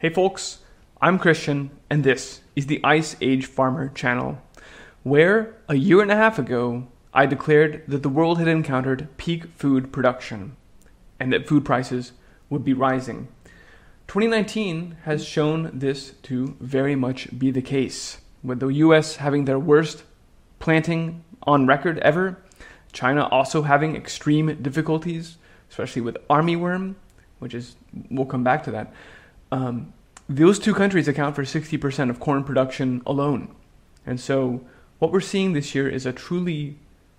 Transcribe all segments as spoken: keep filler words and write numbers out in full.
Hey folks, I'm Christian, and this is the Ice Age Farmer channel, where a year and a half ago, I declared that the world had encountered peak food production, and that food prices would be rising. twenty nineteen has shown this to very much be the case, with the U S having their worst planting on record ever, China also having extreme difficulties, especially with armyworm, which is, we'll come back to that. Um, those two countries account for sixty percent of corn production alone. And so what we're seeing this year is a truly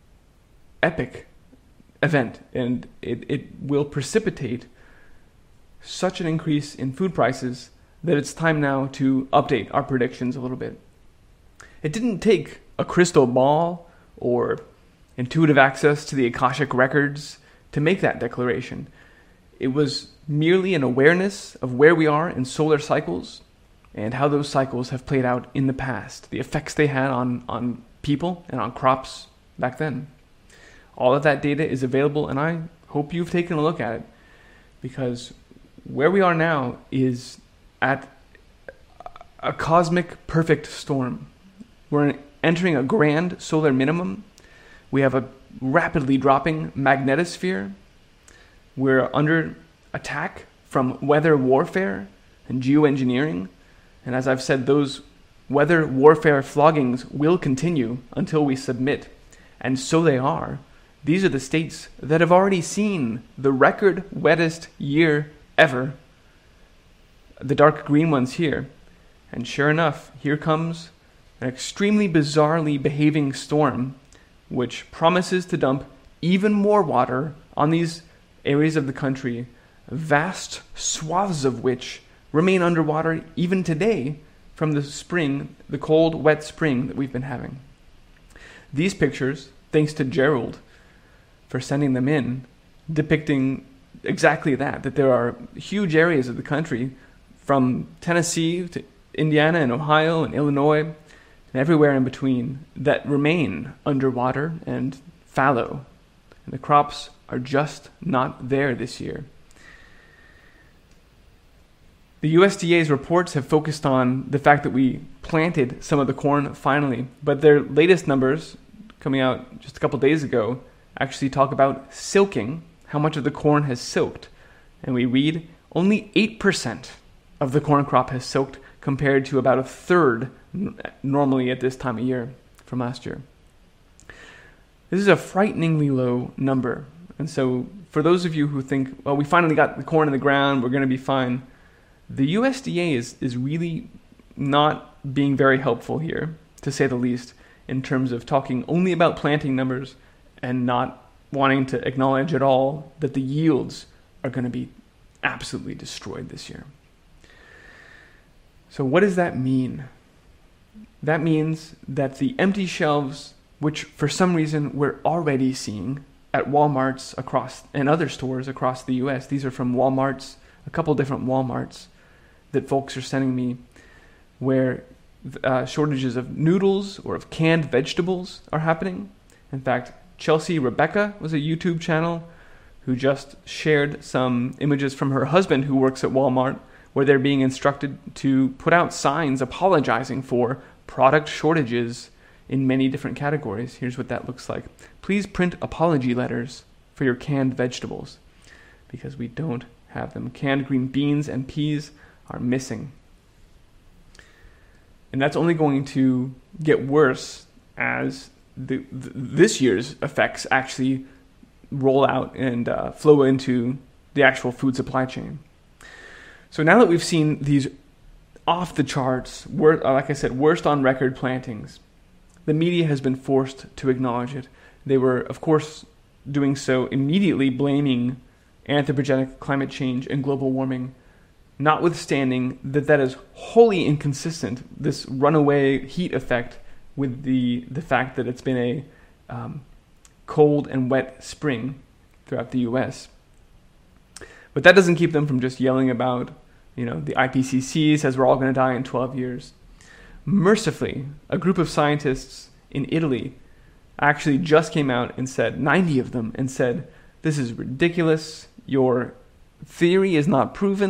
epic event, and it, it will precipitate such an increase in food prices that it's time now to update our predictions a little bit. It didn't take a crystal ball or intuitive access to the Akashic records to make that declaration. It was merely an awareness of where we are in solar cycles and how those cycles have played out in the past, the effects they had on, on people and on crops back then. All of that data is available, and I hope you've taken a look at it, because where we are now is at a cosmic perfect storm. We're entering a grand solar minimum. We have a rapidly dropping magnetosphere. We're under attack from weather warfare and geoengineering. And as I've said, those weather warfare floggings will continue until we submit. And so they are. These are the states that have already seen the record wettest year ever. The dark green ones here. And sure enough, here comes an extremely bizarrely behaving storm, which promises to dump even more water on these areas of the country, vast swaths of which remain underwater even today from the spring, the cold, wet spring that we've been having. These pictures, thanks to Gerald for sending them in, depicting exactly that, that there are huge areas of the country from Tennessee to Indiana and Ohio and Illinois and everywhere in between that remain underwater and fallow. And the crops are just not there this year. The U S D A's reports have focused on the fact that we planted some of the corn finally, but their latest numbers, coming out just a couple days ago, actually talk about silking, how much of the corn has silked. And we read only eight percent of the corn crop has silked, compared to about a third n- normally at this time of year from last year. This is a frighteningly low number. And so for those of you who think, well, we finally got the corn in the ground, we're going to be fine, the U S D A is, is really not being very helpful here, to say the least, in terms of talking only about planting numbers and not wanting to acknowledge at all that the yields are going to be absolutely destroyed this year. So what does that mean? That means that the empty shelves, which for some reason we're already seeing at Walmarts across and other stores across the U S, these are from Walmarts, a couple different Walmarts that folks are sending me, where uh, shortages of noodles or of canned vegetables are happening. In fact, Chelsea Rebecca was a YouTube channel who just shared some images from her husband who works at Walmart, where they're being instructed to put out signs apologizing for product shortages in many different categories. Here's what that looks like. Please print apology letters for your canned vegetables, because we don't have them. Canned green beans and peas are missing. And that's only going to get worse as the, the this year's effects actually roll out and uh, flow into the actual food supply chain. So now that we've seen these off the charts, wor- like I said, worst on record plantings, the media has been forced to acknowledge it. They were, of course, doing so immediately blaming anthropogenic climate change and global warming, notwithstanding that that is wholly inconsistent, this runaway heat effect, with the, the fact that it's been a um, cold and wet spring throughout the U S. But that doesn't keep them from just yelling about, you know, the I P C C says we're all going to die in twelve years. Mercifully, a group of scientists in Italy actually just came out and said, ninety of them, and said, this is ridiculous, your theory is not proven,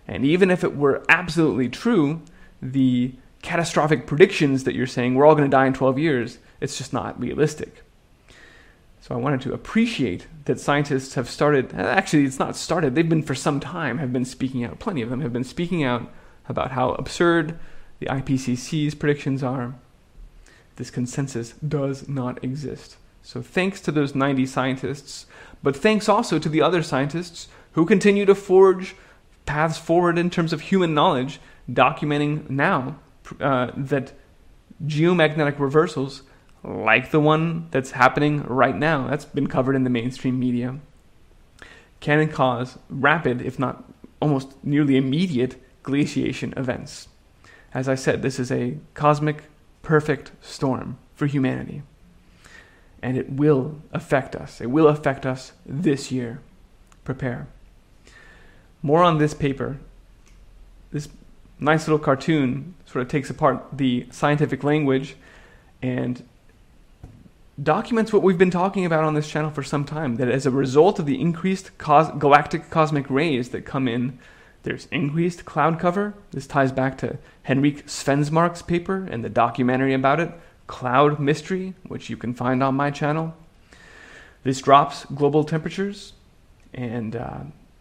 And even if it were absolutely true, the catastrophic predictions that you're saying we're all going to die in twelve years, it's just not realistic. So I wanted to appreciate that scientists have started, actually it's not started, they've been for some time, have been speaking out, plenty of them have been speaking out about how absurd the I P C C's predictions are. This consensus does not exist. So thanks to those ninety scientists, but thanks also to the other scientists who continue to forge paths forward in terms of human knowledge, documenting now uh, that geomagnetic reversals, like the one that's happening right now, that's been covered in the mainstream media, can cause rapid, if not almost nearly immediate, glaciation events. As I said, this is a cosmic perfect storm for humanity. And it will affect us. It will affect us this year. Prepare. More on this paper. This nice little cartoon sort of takes apart the scientific language and documents what we've been talking about on this channel for some time, that as a result of the increased cos- galactic cosmic rays that come in, there's increased cloud cover. This ties back to Henrik Svensmark's paper and the documentary about it, Cloud Mystery, which you can find on my channel. This drops global temperatures and uh,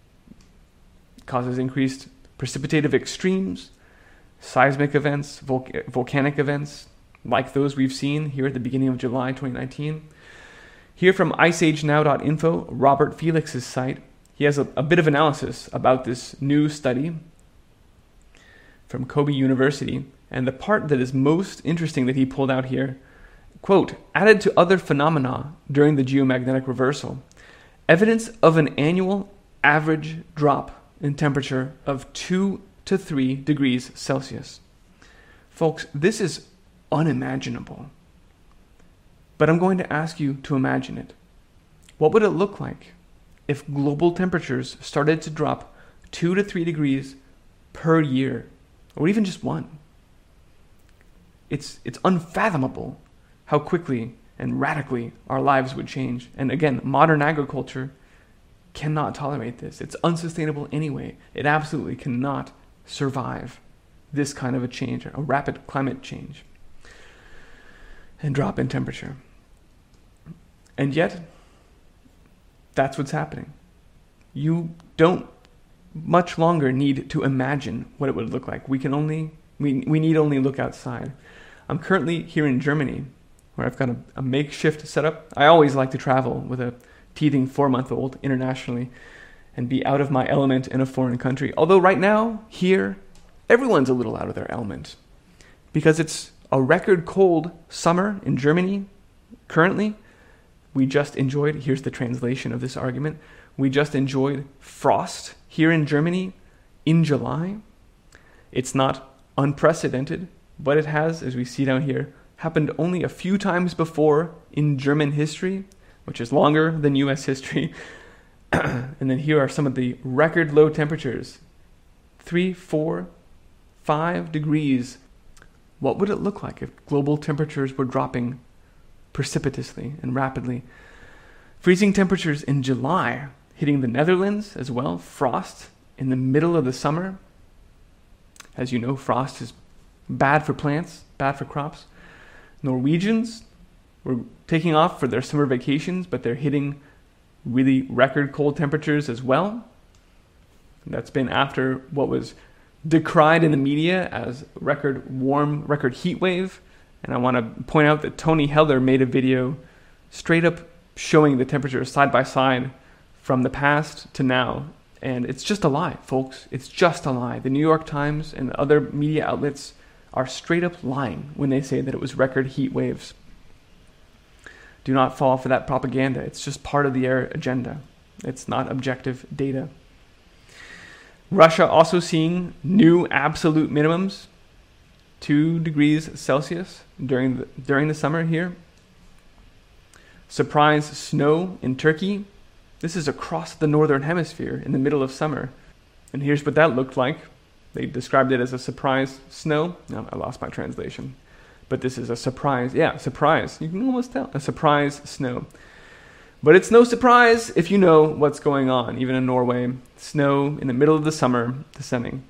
causes increased precipitative extremes, seismic events, vul- volcanic events, like those we've seen here at the beginning of July twenty nineteen. Here from ice age now dot info, Robert Felix's site, he has a, a bit of analysis about this new study from Kobe University, and the part that is most interesting that he pulled out here, quote, added to other phenomena during the geomagnetic reversal, evidence of an annual average drop in temperature of two to three degrees Celsius. Folks, this is unimaginable. But I'm going to ask you to imagine it. What would it look like if global temperatures started to drop two to three degrees per year, or even just one? It's it's unfathomable how quickly and radically our lives would change. And again, modern agriculture cannot tolerate this. It's unsustainable anyway. It absolutely cannot survive this kind of a change, a rapid climate change and drop in temperature. And yet, that's what's happening. You don't much longer need to imagine what it would look like. We can only, we, we need only look outside. I'm currently here in Germany, where I've got a, a makeshift setup. I always like to travel with a teething four-month-old internationally and be out of my element in a foreign country. Although right now, here, everyone's a little out of their element because it's a record cold summer in Germany currently. We just enjoyed, here's the translation of this argument, we just enjoyed frost here in Germany in July. It's not unprecedented, but it has, as we see down here, happened only a few times before in German history, which is longer than U S history. And then here are some of the record low temperatures. Three, four, five degrees. What would it look like if global temperatures were dropping precipitously and rapidly? Freezing temperatures in July, hitting the Netherlands as well. Frost in the middle of the summer. As you know, frost is bad for plants, bad for crops. Norwegians were taking off for their summer vacations, but they're hitting really record cold temperatures as well. That's been after what was decried in the media as record warm, record heat wave. And I want to point out that Tony Heller made a video straight up showing the temperatures side by side from the past to now. And it's just a lie, folks. It's just a lie. The New York Times and other media outlets are straight up lying when they say that it was record heat waves. Do not fall for that propaganda. It's just part of the agenda. It's not objective data. Russia also seeing new absolute minimums, two degrees Celsius during the, during the summer here. Surprise snow in Turkey. This is across the northern hemisphere in the middle of summer. And here's what that looked like. They described it as a surprise snow. No, I lost my translation. But this is a surprise. Yeah, surprise. You can almost tell. A surprise snow. But it's no surprise if you know what's going on, even in Norway. Snow in the middle of the summer descending.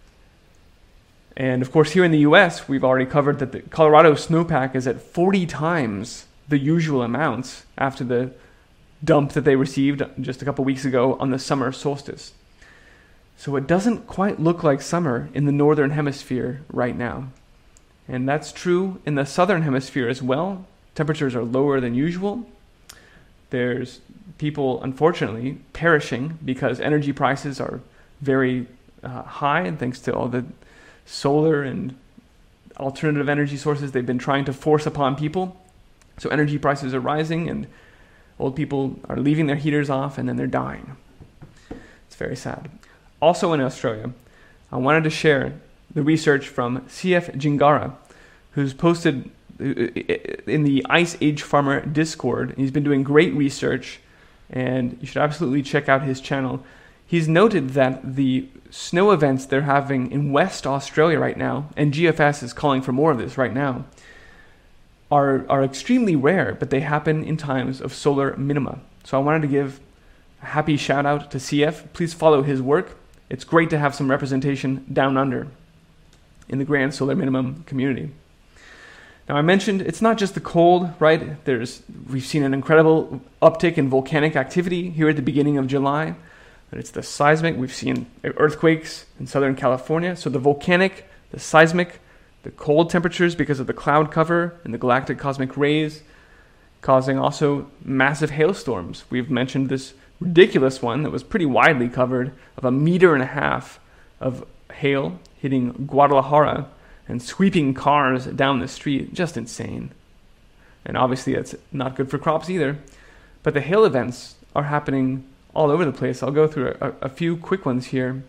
And of course, here in the U S, we've already covered that the Colorado snowpack is at forty times the usual amounts after the dump that they received just a couple weeks ago on the summer solstice. So it doesn't quite look like summer in the northern hemisphere right now. And that's true in the southern hemisphere as well. Temperatures are lower than usual. There's people, unfortunately, perishing because energy prices are very uh, high, and thanks to all the solar and alternative energy sources they've been trying to force upon people. So energy prices are rising, and old people are leaving their heaters off, and then they're dying. It's very sad. Also in Australia, I wanted to share the research from C F Jingara, who's posted in the Ice Age Farmer Discord. He's been doing great research, and you should absolutely check out his channel. He's noted that the snow events they're having in West Australia right now, and G F S is calling for more of this right now, are, are extremely rare, but they happen in times of solar minima. So I wanted to give a happy shout out to C F. Please follow his work. It's great to have some representation down under in the grand solar minimum community. Now, I mentioned it's not just the cold, right? There's we've seen an incredible uptick in volcanic activity here at the beginning of July. But it's the seismic. We've seen earthquakes in Southern California. So the volcanic, the seismic, the cold temperatures because of the cloud cover and the galactic cosmic rays, causing also massive hailstorms. We've mentioned this ridiculous one that was pretty widely covered of a meter and a half of hail hitting Guadalajara and sweeping cars down the street. Just insane. And obviously that's not good for crops either. But the hail events are happening all over the place. I'll go through a, a few quick ones here.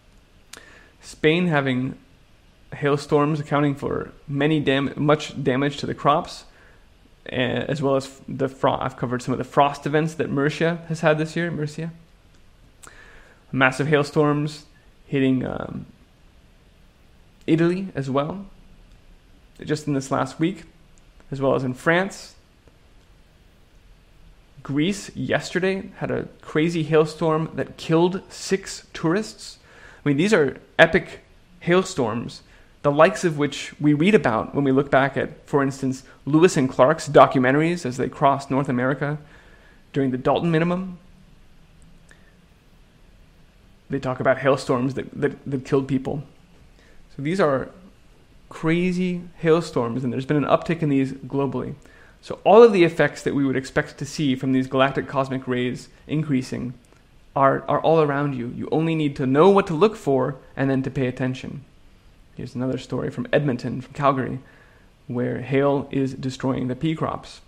Spain having hailstorms accounting for many dam- much damage to the crops, as well as the frost. I've covered some of the frost events that Murcia has had this year. Murcia, massive hailstorms hitting um, Italy as well, just in this last week, as well as in France. Greece yesterday had a crazy hailstorm that killed six tourists. I mean, these are epic hailstorms, the likes of which we read about when we look back at, for instance, Lewis and Clark's documentaries as they crossed North America during the Dalton Minimum. They talk about hailstorms that, that, that killed people. So these are crazy hailstorms, and there's been an uptick in these globally. So all of the effects that we would expect to see from these galactic cosmic rays increasing are, are all around you. You only need to know what to look for and then to pay attention. Here's another story from Edmonton, from Calgary, where hail is destroying the pea crops.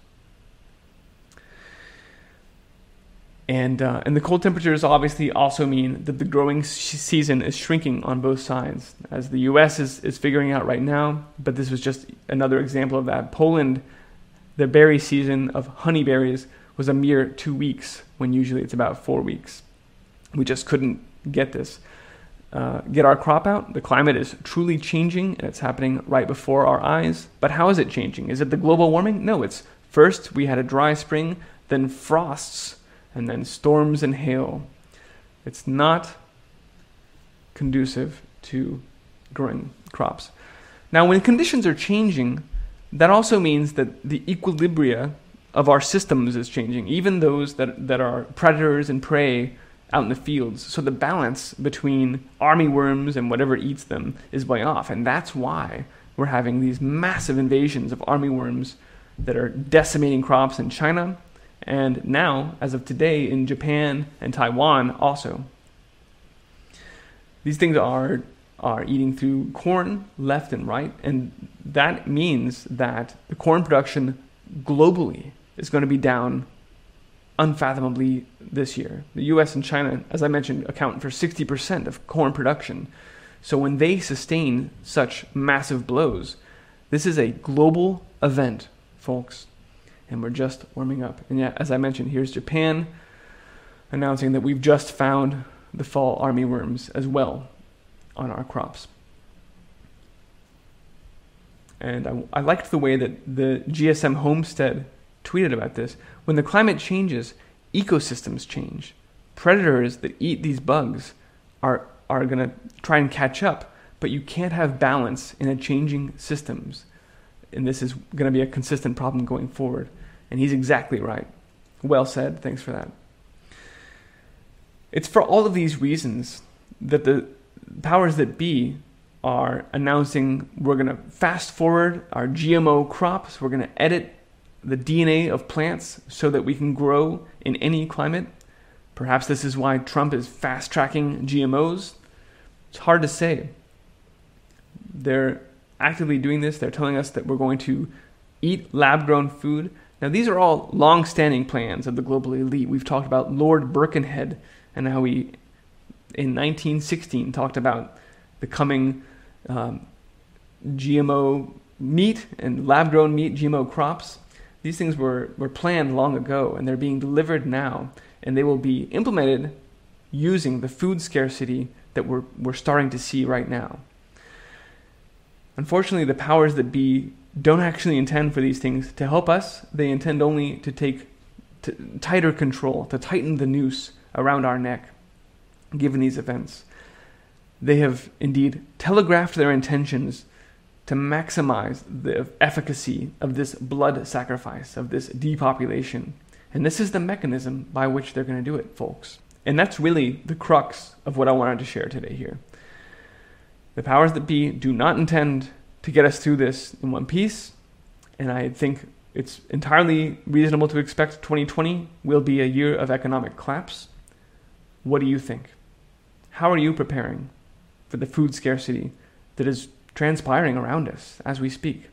And uh, and the cold temperatures obviously also mean that the growing season is shrinking on both sides, as the U S is, is figuring out right now, but this was just another example of that. Poland, the berry season of honeyberries was a mere two weeks, when usually it's about four weeks. We just couldn't get this. Uh, get our crop out. The climate is truly changing, and it's happening right before our eyes. But how is it changing? Is it the global warming? No, it's first we had a dry spring, then frosts, and then storms and hail. It's not conducive to growing crops. Now, when conditions are changing, that also means that the equilibria of our systems is changing, even those that, that are predators and prey out in the fields. So the balance between armyworms and whatever eats them is way off. And that's why we're having these massive invasions of armyworms that are decimating crops in China, and now, as of today, in Japan and Taiwan also. These things are, are eating through corn left and right, and that means that the corn production globally is going to be down unfathomably this year. The U S and China, as I mentioned, account for sixty percent of corn production. So when they sustain such massive blows, this is a global event, folks, and we're just warming up. And yeah, as I mentioned, here's Japan announcing that we've just found the fall armyworms as well on our crops. And I, I liked the way that the G S M Homestead tweeted about this. When the climate changes, ecosystems change. Predators that eat these bugs are, are going to try and catch up, but you can't have balance in a changing systems. And this is going to be a consistent problem going forward. And he's exactly right. Well said. Thanks for that. It's for all of these reasons that the powers that be are announcing we're going to fast forward our G M O crops. We're going to edit the D N A of plants so that we can grow in any climate. Perhaps this is why Trump is fast-tracking G M Os. It's hard to say. They're actively doing this. They're telling us that we're going to eat lab-grown food. Now, these are all long-standing plans of the global elite. We've talked about Lord Birkenhead and how he, in nineteen sixteen, talked about the coming um, G M O meat and lab-grown meat, G M O crops. These things were, were planned long ago, and they're being delivered now, and they will be implemented using the food scarcity that we're, we're starting to see right now. Unfortunately, the powers that be don't actually intend for these things to help us. They intend only to take t- tighter control, to tighten the noose around our neck, given these events. They have indeed telegraphed their intentions to maximize the efficacy of this blood sacrifice, of this depopulation. And this is the mechanism by which they're going to do it, folks. And that's really the crux of what I wanted to share today here. The powers that be do not intend to get us through this in one piece, and I think it's entirely reasonable to expect twenty twenty will be a year of economic collapse. What do you think? How are you preparing for the food scarcity that is transpiring around us as we speak?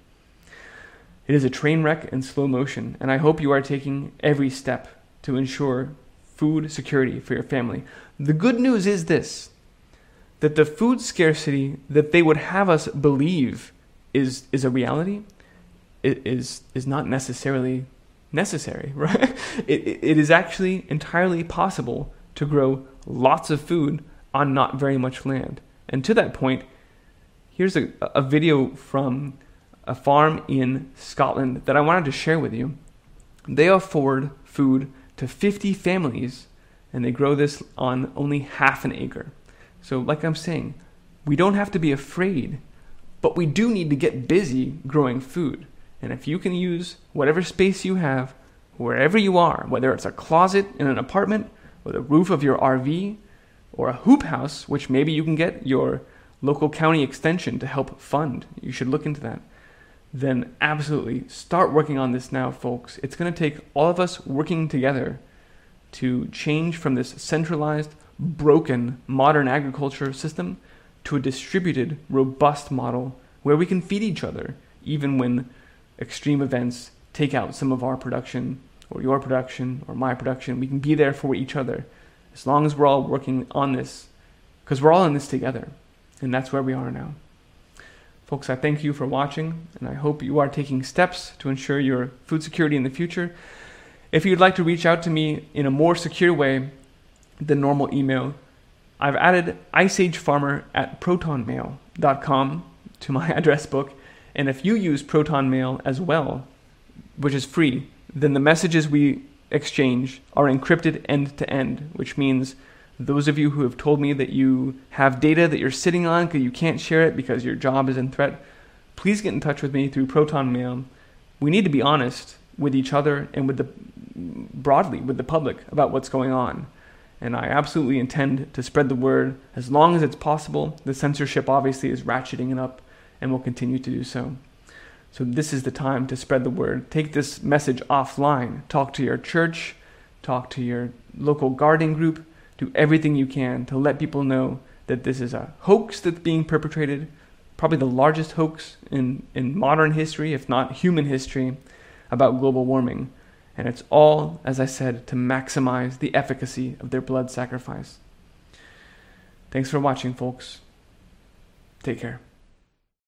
It is a train wreck in slow motion, and I hope you are taking every step to ensure food security for your family. The good news is this, that the food scarcity that they would have us believe is is a reality, it is is not necessarily necessary, right? It, it is actually entirely possible to grow lots of food on not very much land. And to that point, here's a, a video from a farm in Scotland that I wanted to share with you. They afford food to fifty families, and they grow this on only half an acre. So like I'm saying, we don't have to be afraid, but we do need to get busy growing food. And if you can use whatever space you have, wherever you are, whether it's a closet in an apartment, or the roof of your R V, or a hoop house, which maybe you can get your local county extension to help fund, you should look into that, then absolutely start working on this now, folks. It's going to take all of us working together to change from this centralized, broken modern agriculture system to a distributed, robust model where we can feed each other, even when extreme events take out some of our production, or your production, or my production. We can be there for each other, as long as we're all working on this, because we're all in this together, and that's where we are now. Folks, I thank you for watching, and I hope you are taking steps to ensure your food security in the future. If you'd like to reach out to me in a more secure way than normal email, I've added iceagefarmer at protonmail dot com to my address book, and if you use ProtonMail as well, which is free, then the messages we exchange are encrypted end-to-end, which means those of you who have told me that you have data that you're sitting on because you can't share it because your job is in threat, please get in touch with me through ProtonMail. We need to be honest with each other and with the broadly with the public about what's going on. And I absolutely intend to spread the word as long as it's possible. The censorship obviously is ratcheting it up and will continue to do so. So this is the time to spread the word. Take this message offline. Talk to your church. Talk to your local gardening group. Do everything you can to let people know that this is a hoax that's being perpetrated, probably the largest hoax in, in modern history, if not human history, about global warming. And it's all, as I said, to maximize the efficacy of their blood sacrifice. Thanks for watching, folks. Take care.